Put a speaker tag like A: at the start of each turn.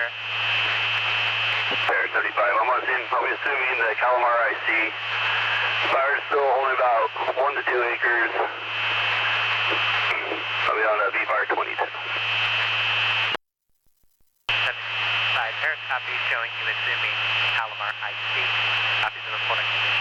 A: Paris.
B: Paris 35. I'm assuming the Calamar IC. Fire's still only about 1 to 2 acres. I'll be on V-Fire 22.
A: 75 Paris, copy, showing you assuming Calamar IC. Copies of reporting.